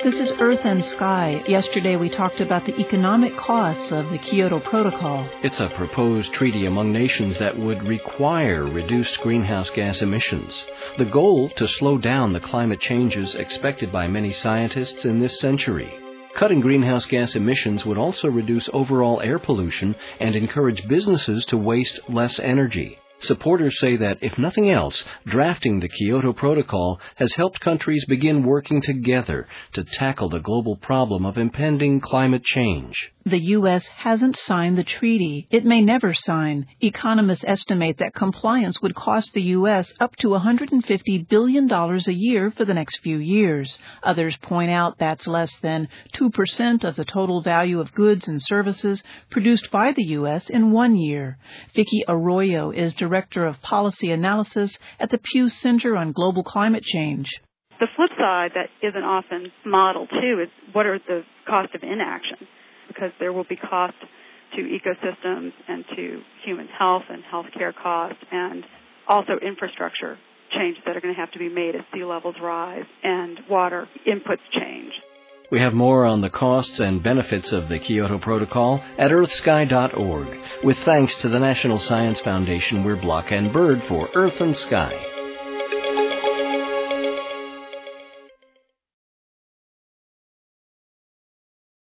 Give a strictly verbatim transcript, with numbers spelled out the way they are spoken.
This is Earth and Sky. Yesterday we talked about the economic costs of the Kyoto Protocol. It's a proposed treaty among nations that would require reduced greenhouse gas emissions. The goal to slow down the climate changes expected by many scientists in this century. Cutting greenhouse gas emissions would also reduce overall air pollution and encourage businesses to waste less energy. Supporters say that, if nothing else, drafting the Kyoto Protocol has helped countries begin working together to tackle the global problem of impending climate change. The U S hasn't signed the treaty. It may never sign. Economists estimate that compliance would cost the U S up to one hundred fifty billion dollars a year for the next few years. Others point out that's less than two percent of the total value of goods and services produced by the U S in one year. Vicki Arroyo is Director of Policy Analysis at the Pew Center on Global Climate Change. The flip side that isn't often modeled, too, is what are the cost of inaction? Because there will be cost to ecosystems and to human health and healthcare costs, and also infrastructure changes that are going to have to be made as sea levels rise and water inputs change. We have more on the costs and benefits of the Kyoto Protocol at earth sky dot org. With thanks to the National Science Foundation, we're Block and Bird for Earth and Sky.